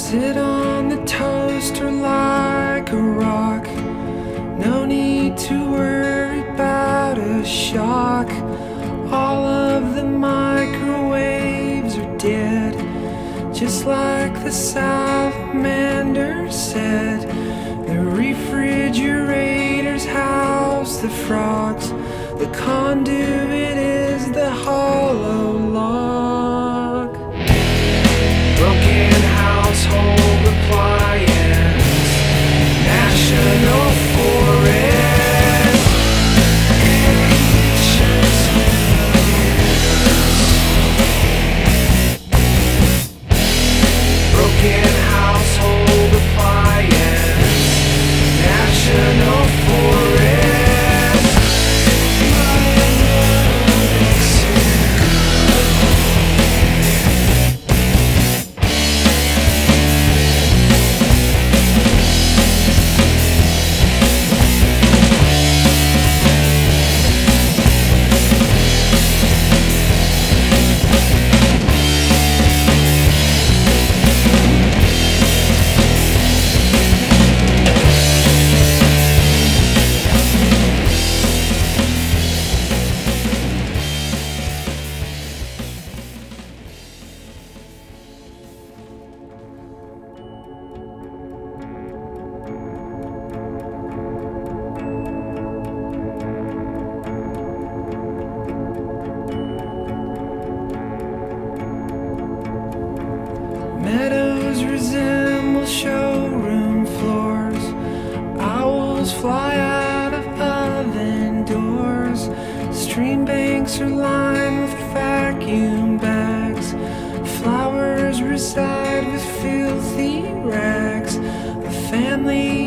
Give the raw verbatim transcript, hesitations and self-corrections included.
Sit on the toaster like a rock. No need to worry about a shock. All of the microwaves are dead, just like the salamander said. The refrigerators house the frogs. The conduit is the hollow log. Broken household appliance, national forest. Broken household appliance, national forest. Meadows resemble showroom floors. Owls fly out of oven doors. Stream banks are lined with vacuum bags. Flowers reside with filthy rags. The family